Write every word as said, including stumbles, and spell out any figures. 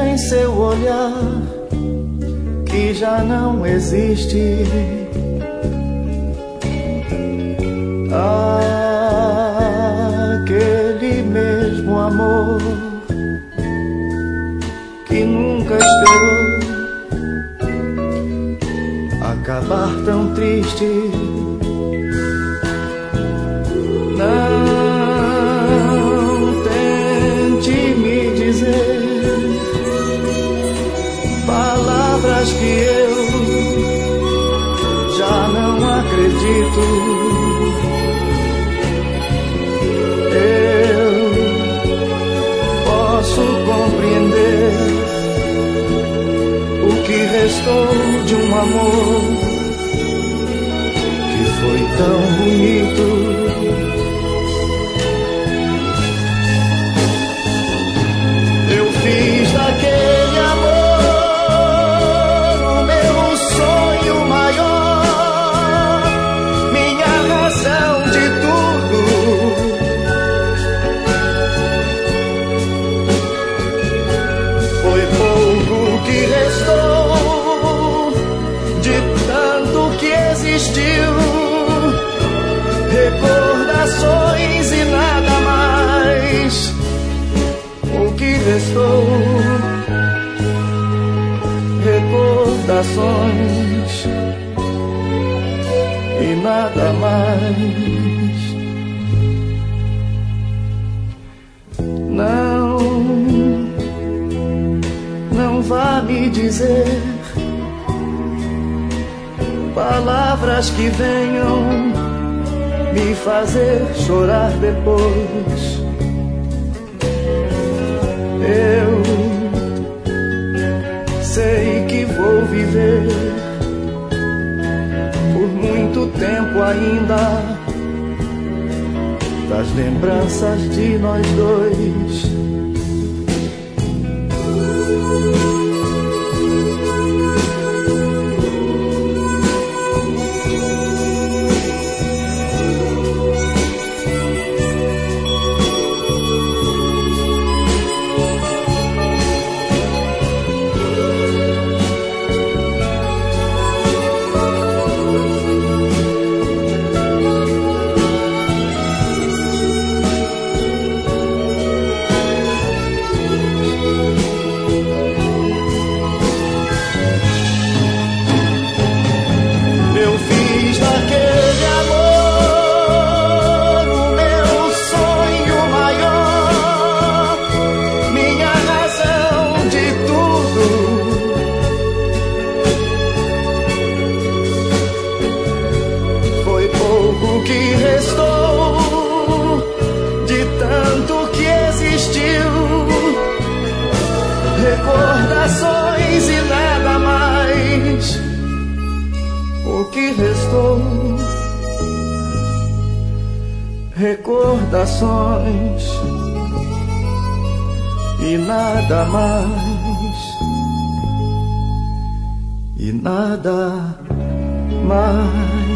em seu olhar que já não existe. Aquele mesmo amor que nunca esperou acabar tão triste. Não tente me dizer palavras que eu já não acredito. Eu posso compreender o que restou de um amor que foi tão bonito. Eu fiz daquele amor o meu sonho maior, minha razão de tudo. Foi pouco que restou de tanto que existiu, recordações e nada mais. O que restou, recordações e nada mais. Não, não vá me dizer palavras que venham me fazer chorar depois. Eu sei que vou viver por muito tempo ainda das lembranças de nós dois. O que restou de tanto que existiu, recordações e nada mais. O que restou, recordações e nada mais. E nada mais.